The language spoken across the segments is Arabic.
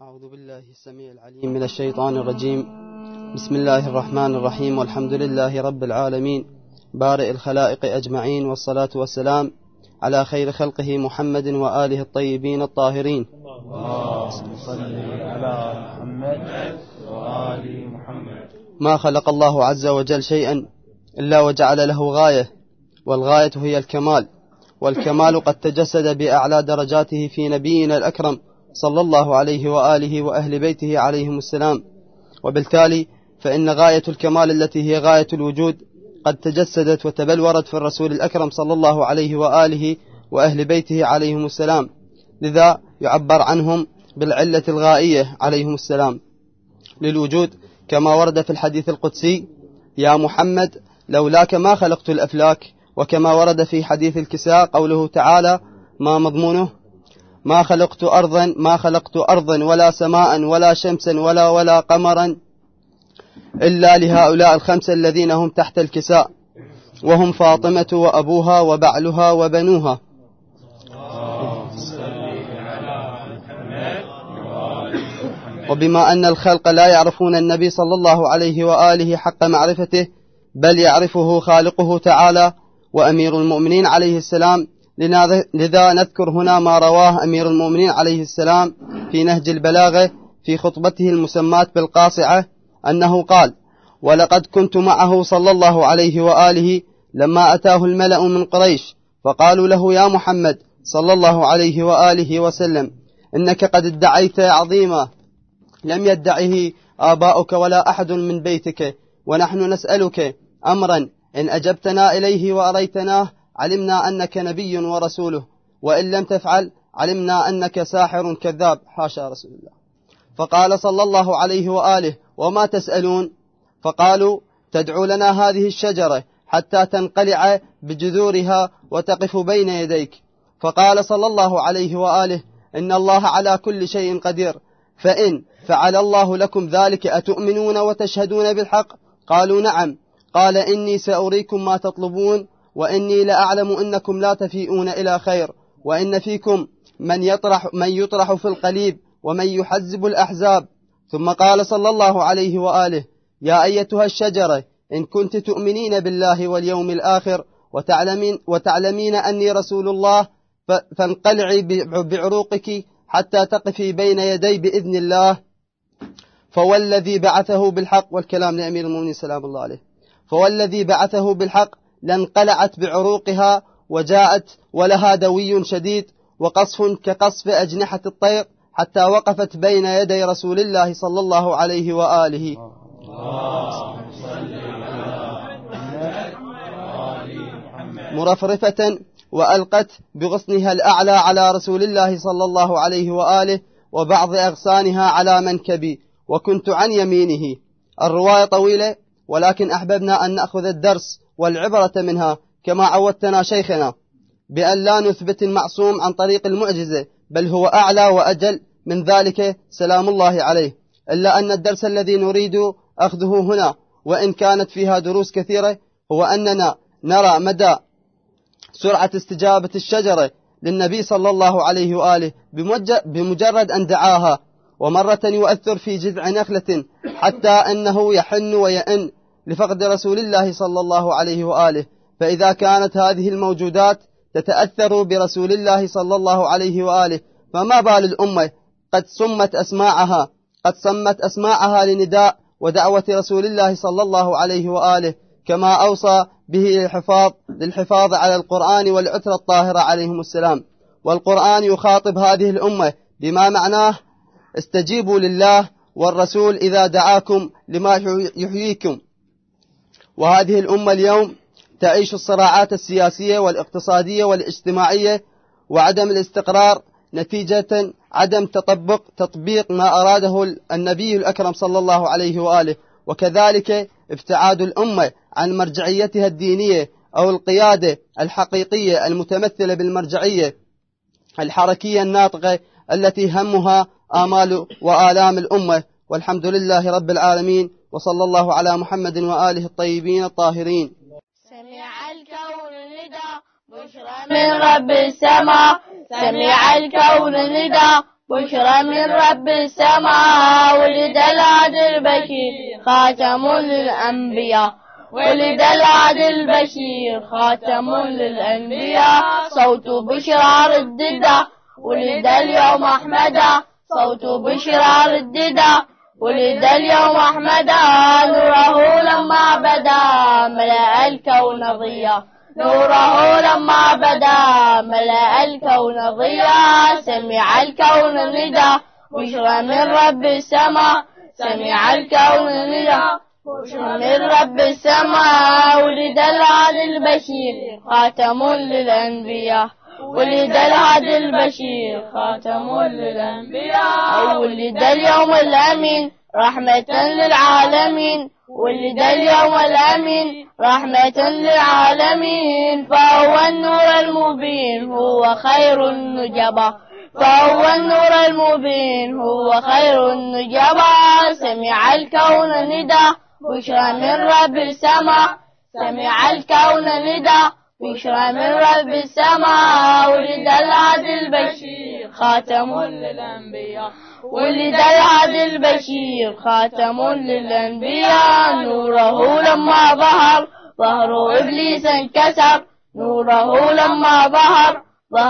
أعوذ بالله السميع العليم من الشيطان الرجيم. بسم الله الرحمن الرحيم، والحمد لله رب العالمين بارئ الخلائق أجمعين، والصلاة والسلام على خير خلقه محمد وآله الطيبين الطاهرين. اللهم صل على محمد وآل محمد. ما خلق الله عز وجل شيئا إلا وجعل له غاية، والغاية هي الكمال، والكمال قد تجسد بأعلى درجاته في نبينا الأكرم صلى الله عليه وآله وأهل بيته عليهم السلام. وبالتالي فإن غاية الكمال التي هي غاية الوجود قد تجسدت وتبلورت في الرسول الأكرم صلى الله عليه وآله وأهل بيته عليهم السلام، لذا يعبر عنهم بالعلة الغائية عليهم السلام للوجود، كما ورد في الحديث القدسي: يا محمد لولاك ما خلقت الأفلاك. وكما ورد في حديث الكساء قوله تعالى ما مضمونه: ما خلقت أرضا ولا سماء ولا شمسا ولا قمرا إلا لهؤلاء الخمسة الذين هم تحت الكساء، وهم فاطمة وأبوها وبعلها وبنوها. وبما أن الخلق لا يعرفون النبي صلى الله عليه وآله حق معرفته، بل يعرفه خالقه تعالى وأمير المؤمنين عليه السلام، لذا نذكر هنا ما رواه أمير المؤمنين عليه السلام في نهج البلاغة في خطبته المسماة بالقاصعة، أنه قال: ولقد كنت معه صلى الله عليه وآله لما أتاه الملأ من قريش فقالوا له: يا محمد صلى الله عليه وآله وسلم، إنك قد ادعيت عظيما لم يدعه آباؤك ولا أحد من بيتك، ونحن نسألك أمرا إن أجبتنا إليه وأريتناه علمنا أنك نبي ورسوله، وإن لم تفعل علمنا أنك ساحر كذاب، حاشا رسول الله. فقال صلى الله عليه وآله: وما تسألون؟ فقالوا: تدعو لنا هذه الشجرة حتى تنقلع بجذورها وتقف بين يديك. فقال صلى الله عليه وآله: إن الله على كل شيء قدير، فإن فعل الله لكم ذلك أتؤمنون وتشهدون بالحق؟ قالوا: نعم. قال: إني سأريكم ما تطلبون، وإني لأعلم أنكم لا تفيئون إلى خير، وإن فيكم من يطرح في القليب ومن يحزب الأحزاب. ثم قال صلى الله عليه وآله: يا أيتها الشجرة إن كنت تؤمنين بالله واليوم الآخر وتعلمين أني رسول الله، فانقلعي بعروقك حتى تقفي بين يدي بإذن الله. فوالذي بعثه بالحق، والكلام لأمير المؤمنين سلام الله عليه، فوالذي بعثه بالحق لانقلعت بعروقها وجاءت ولها دوي شديد وقصف كقصف أجنحة الطير، حتى وقفت بين يدي رسول الله صلى الله عليه وآله. مرفرفة وألقت بغصنها الأعلى على رسول الله صلى الله عليه وآله، وبعض أغصانها على منكبي، وكنت عن يمينه. الرواية طويلة، ولكن أحببنا أن نأخذ الدرس والعبرة منها كما عودتنا شيخنا، بأن لا نثبت المعصوم عن طريق المعجزة، بل هو أعلى وأجل من ذلك سلام الله عليه. إلا أن الدرس الذي نريد أخذه هنا، وإن كانت فيها دروس كثيرة، هو أننا نرى مدى سرعة استجابة الشجرة للنبي صلى الله عليه وآله بمجرد أن دعاها، ومرة يؤثر في جذع نخلة حتى أنه يحن ويئن لفقد رسول الله صلى الله عليه وآله. فإذا كانت هذه الموجودات تتأثر برسول الله صلى الله عليه وآله، فما بال الأمة قد صمت أسماعها لنداء ودعوة رسول الله صلى الله عليه وآله، كما أوصى به للحفاظ على القرآن والعترة الطاهرة عليهم السلام. والقرآن يخاطب هذه الأمة بما معناه: استجيبوا لله والرسول إذا دعاكم لما يحييكم. وهذه الأمة اليوم تعيش الصراعات السياسية والاقتصادية والاجتماعية وعدم الاستقرار نتيجة عدم تطبيق ما أراده النبي الأكرم صلى الله عليه وآله، وكذلك ابتعاد الأمة عن مرجعيتها الدينية أو القيادة الحقيقية المتمثلة بالمرجعية الحركية الناطقة التي همها آمال وآلام الأمة. والحمد لله رب العالمين، وصلى الله على محمد وآله الطيبين الطاهرين. سمع الكون ندى بشرى من رب السماء، سمع الكون ندى بشرى من رب السماء ولد الهادي البشير خاتم للأنبياء ولد الهادي البشير خاتم للأنبياء صوت بشرى رددا ولد اليوم أحمدا صوت بشرى رددا ولد اليوم أحمدا نوره لما بدا ملأ الكون ضيا نوره لما بدا ملأ الكون ضيا سمع الكون الندى بشرى من رب السماء سمع الكون الندى بشرى من رب السماء ولد الهادي البشير خاتم للأنبياء ولد الهادي البشير خاتم للأنبياء ولد اليوم الأمين رحمة للعالمين ولد اليوم الأمين رحمة للعالمين فهو النور المبين هو خير النجبة فهو النور المبين هو خير النجبة سمع الكون ندى بشرى من رب السماء سمع الكون ندى بشرى من رب السماء ولد الهادي البشير خاتم للأنبياء ولد الهادي البشير خاتم للأنبياء نوره لما ظهر إبليس انكسر نوره لما ظهر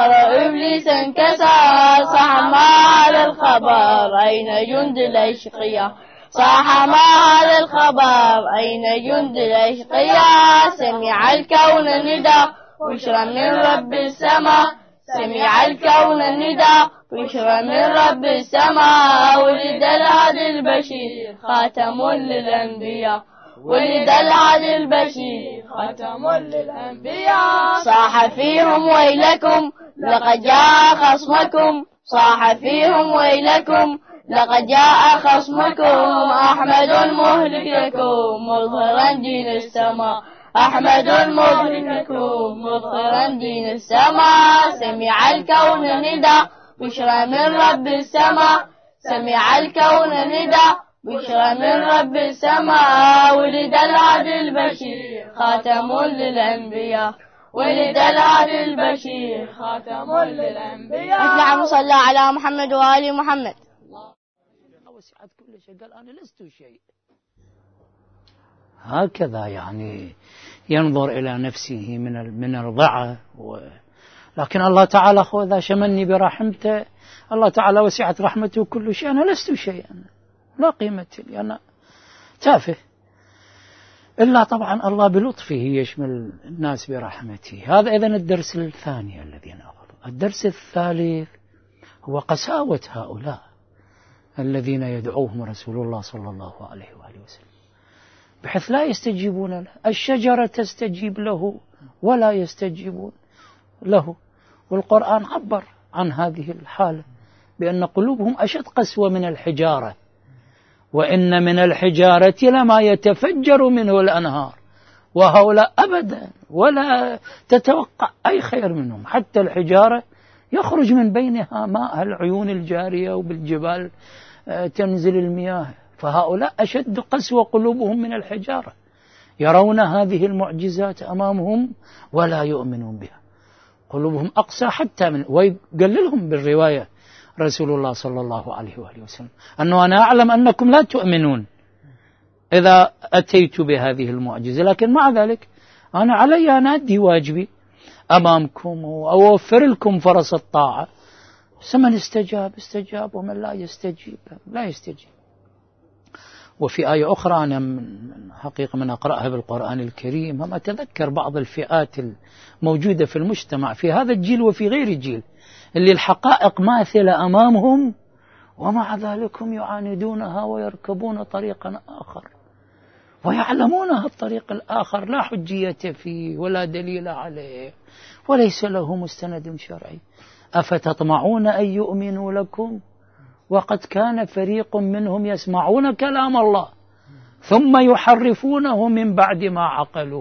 إبليس انكسر صح ما على الخبر أين جند الأشقياء صاح ما على الخبر أين جند الأشقياء سمع الكون ندى بشرى من رب السماء سمع الكون ندى بشرى من رب السماء ولد الهادي البشير خاتم للأنبياء ولد الهادي البشير خاتم للأنبياء صاح فيهم ويلكم لقد جاء خصمكم صاح فيهم ويلكم لقد جاء خصمكم أحمد مهلك لكم مظهرا دين السماء أحمد مهلك لكم مظهرا دين السماء سمع الكون ندى بشرى من رب السماء سمع الكون ندى بشرى من رب السماء ولد الهادي البشير خاتم للأنبياء ولد الهادي البشير خاتم للأنبياء نعم صلى على محمد وآل محمد وسعت كل شيء قال أنا لست شيء هكذا يعني ينظر إلى نفسه من الضعف لكن الله تعالى إذا شمني برحمته الله تعالى وسعت رحمته كل شيء أنا لست شيئا لا قيمة لي أنا تافه إلا طبعا الله بلطفه يشمل الناس برحمته هذا إذن الدرس الثاني الذي نأخذه الدرس الثالث هو قساوة هؤلاء الذين يدعوهم رسول الله صلى الله عليه وآله وسلم بحيث لا يستجيبون له الشجرة تستجيب له ولا يستجيبون له والقرآن عبر عن هذه الحالة بأن قلوبهم أشد قسوة من الحجارة وإن من الحجارة لما يتفجر منه الأنهار وهؤلاء أبدا ولا تتوقع أي خير منهم حتى الحجارة يخرج من بينها ماء العيون الجارية وبالجبال تنزل المياه فهؤلاء أشد قسوة قلوبهم من الحجارة يرون هذه المعجزات أمامهم ولا يؤمنون بها قلوبهم أقسى حتى من ويقللهم بالرواية رسول الله صلى الله عليه وآله وسلم أنه أنا أعلم أنكم لا تؤمنون إذا أتيت بهذه المعجزة لكن مع ذلك أنا علي أن أدي واجبي أمامكم وأوفر لكم فرص الطاعة فمن استجاب ومن لا يستجيب لا يستجيب وفي آية أخرى أنا من أقرأها بالقرآن الكريم هم أتذكر بعض الفئات الموجودة في المجتمع في هذا الجيل وفي غير الجيل اللي الحقائق ماثلة أمامهم ومع ذلك هم يعاندونها ويركبون طريقا آخر ويعلمونها الطريق الآخر لا حجية فيه ولا دليل عليه وليس له مستند شرعي أفتطمعون أن يؤمنوا لكم وقد كان فريق منهم يسمعون كلام الله ثم يحرفونه من بعد ما عقلوا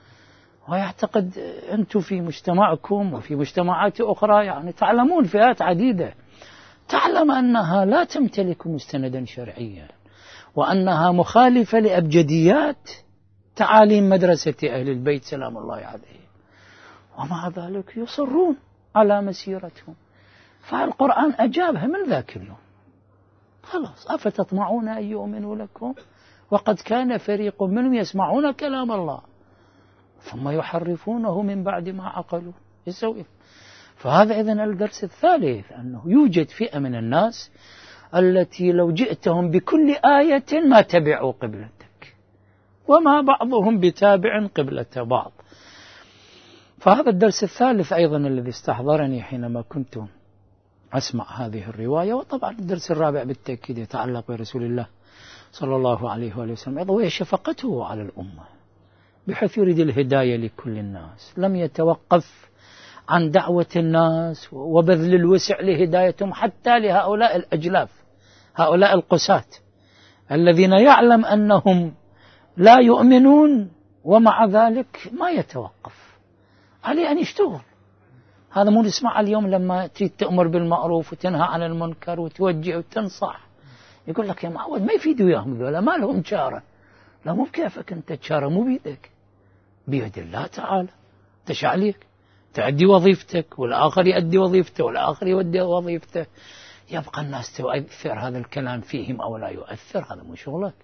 ويعتقد أنتم في مجتمعكم وفي مجتمعات أخرى يعني تعلمون فئات عديدة تعلم أنها لا تمتلك مستندا شرعيا وأنها مخالفة لأبجديات تعاليم مدرسة أهل البيت سلام الله عليه ومع ذلك يصرون على مسيرتهم فالقرآن أجابها من ذاك اليوم. خلاص، أفتطمعون أن يؤمنوا لكم وقد كان فريق منهم يسمعون كلام الله ثم يحرفونه من بعد ما عقلوا يسوي. فهذا إذن الدرس الثالث، أنه يوجد فئة من الناس التي لو جئتهم بكل آية ما تبعوا قبلتك، وما بعضهم بتابع قبلة بعض. فهذا الدرس الثالث أيضا الذي استحضرني حينما كنت أسمع هذه الرواية. وطبعا الدرس الرابع بالتأكيد يتعلق برسول الله صلى الله عليه وآله وسلم، وهي شفقته على الأمة بحيث يريد الهداية لكل الناس، لم يتوقف عن دعوة الناس وبذل الوسع لهدايتهم حتى لهؤلاء الأجلاف، هؤلاء القساة الذين يعلم أنهم لا يؤمنون، ومع ذلك ما يتوقف عليه أن يشتغل. هذا مو نسمع اليوم لما تريد تأمر بالمعروف وتنهى عن المنكر وتوجه وتنصح، يقول لك يا معود ما يفيد وياهم ذولا، ما لهم شارة. لا، مو بكيفك أنت تشارة، مو بيدك، بيد الله تعالى. تش عليك تأدي وظيفتك، والآخر يؤدي وظيفته، والآخر يؤدي وظيفته. يبقى الناس تؤثر هذا الكلام فيهم أو لا يؤثر، هذا مو شغلك.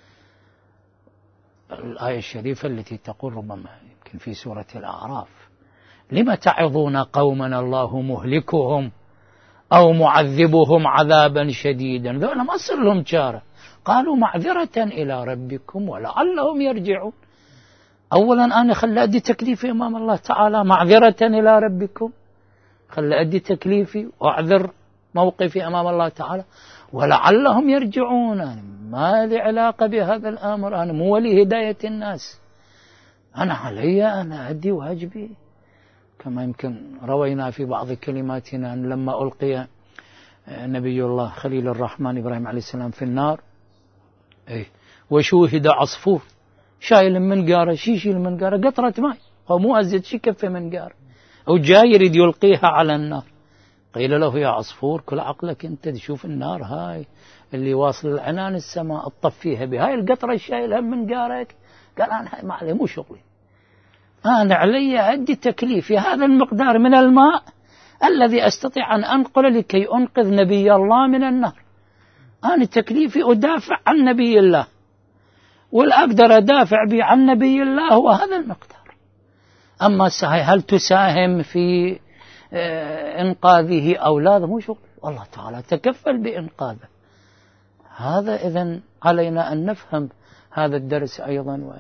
الآية الشريفة التي تقول ربما يمكن في سورة الأعراف: لم تعظون قوما الله مهلكهم أو معذبهم عذابا شديدا. ذولا ما صار لهم شارة، قالوا معذرة إلى ربكم ولعلهم يرجعون. أولا أنا خل أدي تكليفي أمام الله تعالى، معذرة إلى ربكم، خل أدي تكليفي وأعذر موقفي أمام الله تعالى، ولعلهم يرجعون. أنا ما لي علاقة بهذا الأمر، أنا مو ولي هداية الناس، أنا علي أنا أدي واجبي. كما يمكن روينا في بعض كلماتنا أن لما ألقي نبي الله خليل الرحمن إبراهيم عليه السلام في النار، وشوهد عصفور شايل منقارة، شيشيل منقارة قطرة ماء، هو مو أزيد شي كفة منقارة، وجاي يريد يلقيها على النار. قيل له يا عصفور كل عقلك أنت تشوف النار هاي اللي واصل العنان السماء تطفيها بهاي القطرة الشايلها منقارك. قال أنا ما علي، مو شغلي، أنا علي أدي تكليفي هذا المقدار من الماء الذي أستطيع أن أنقل لكي أنقذ نبي الله من النار. أنا تكليفي أدافع عن نبي الله، والأقدر أدافع به عن نبي الله هو هذا المقدار. أما هل تساهم في إنقاذه أو لا، هذا مو شغل، الله تعالى تكفل بإنقاذه. هذا إذن علينا أن نفهم هذا الدرس أيضا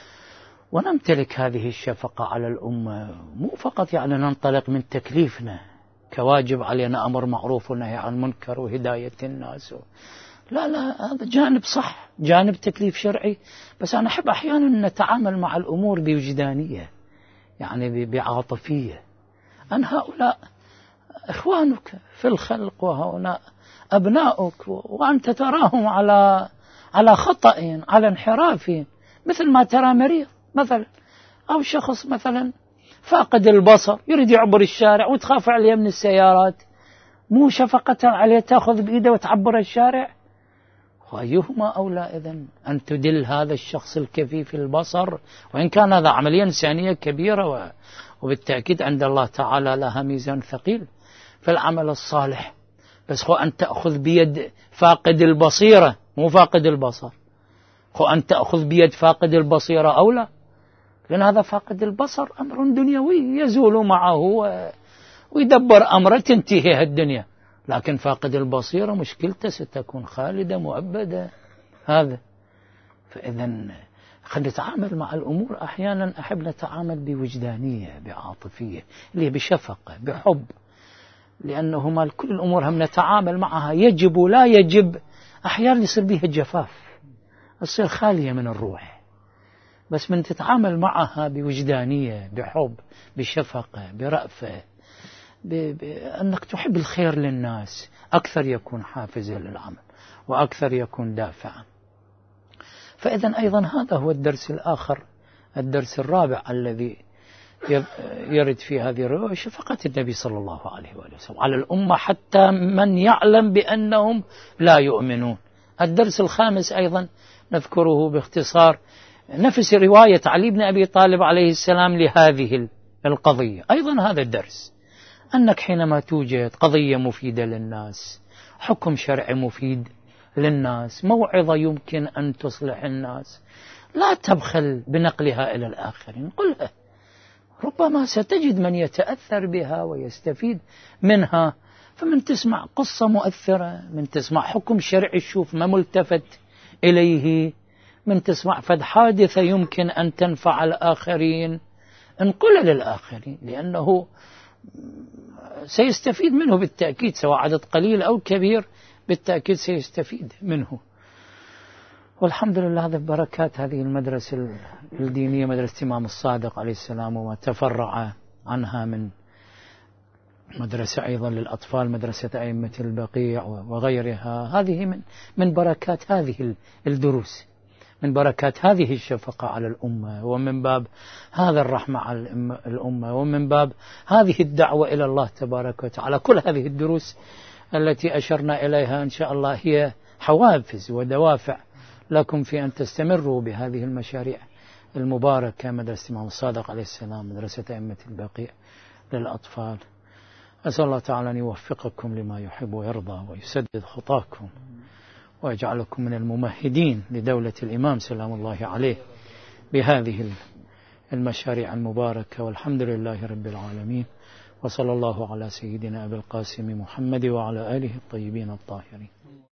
ونمتلك هذه الشفقة على الأمة، مو فقط يعني ننطلق من تكليفنا كواجب علينا أمر معروف ونهي عن منكر وهداية الناس، لا هذا جانب صح، جانب تكليف شرعي، بس أنا أحب أحيانا نتعامل مع الأمور بوجدانية، يعني بعاطفية. أن هؤلاء إخوانك في الخلق وهؤلاء أبناؤك، وأنت تراهم على خطأ، على انحراف، مثل ما ترى مريض مثلا أو شخص مثلا فاقد البصر يريد يعبر الشارع وتخاف عليه من السيارات، مو شفقة عليه تأخذ بإيده وتعبر الشارع؟ وأيهما أولى إذن أن تدل هذا الشخص الكفيف البصر، وإن كان هذا عملية إنسانية كبيرة وبالتأكيد عند الله تعالى لها ميزان ثقيل في العمل الصالح، بس خو أن تأخذ بيد فاقد البصيرة مو فاقد البصر، خو أن تأخذ بيد فاقد البصيرة أولى، لأن هذا فاقد البصر أمر دنيوي يزول معه ويدبر أمره تنتهي الدنيا، لكن فاقد البصيرة مشكلته ستكون خالدة مؤبدة. هذا فإذن خلينا نتعامل مع الأمور أحيانا أحب نتعامل بوجدانية بعاطفية اللي بشفقة بحب، لأنه كل الأمور هم نتعامل معها يجب ولا يجب، أحيانا يصير بها جفاف، تصير خالية من الروح، بس من تتعامل معها بوجدانية بحب بشفقة برأفة أنك تحب الخير للناس، أكثر يكون حافزا للعمل وأكثر يكون دافعا. فإذا أيضا هذا هو الدرس الآخر، الدرس الرابع الذي يرد في هذه الرواية، شفقة النبي صلى الله عليه وسلم على الأمة حتى من يعلم بأنهم لا يؤمنون. الدرس الخامس أيضا نذكره باختصار، نفس رواية علي بن أبي طالب عليه السلام لهذه القضية، أيضا هذا الدرس أنك حينما توجد قضية مفيدة للناس، حكم شرعي مفيد للناس، موعظة يمكن أن تصلح الناس، لا تبخل بنقلها إلى الآخرين، قلها، ربما ستجد من يتأثر بها ويستفيد منها. فمن تسمع قصة مؤثرة، من تسمع حكم شرعي شوف ما ملتفت إليه، من تسمع فد حادثة يمكن أن تنفع الآخرين، انقل للآخرين، لأنه سيستفيد منه بالتأكيد، سواء عدد قليل أو كبير بالتأكيد سيستفيد منه. والحمد لله هذا بركات هذه المدرسة الدينية، مدرسة الإمام الصادق عليه السلام، وما تفرع عنها من مدرسة أيضا للأطفال، مدرسة أئمة البقيع وغيرها. هذه من بركات هذه الدروس، من بركات هذه الشفقة على الأمة، ومن باب هذا الرحمة على الأمة، ومن باب هذه الدعوة إلى الله تبارك وتعالى. كل هذه الدروس التي أشرنا إليها إن شاء الله هي حوافز ودوافع لكم في أن تستمروا بهذه المشاريع المباركة، مدرسة الإمام الصادق عليه السلام، مدرسة أئمة البقيع للأطفال. أسأل الله تعالى أن يوفقكم لما يحب ويرضى، ويسدد خطاكم، ويجعلكم من الممهدين لدولة الإمام سلام الله عليه بهذه المشاريع المباركة. والحمد لله رب العالمين، وصلى الله على سيدنا أبي القاسم محمد وعلى آله الطيبين الطاهرين.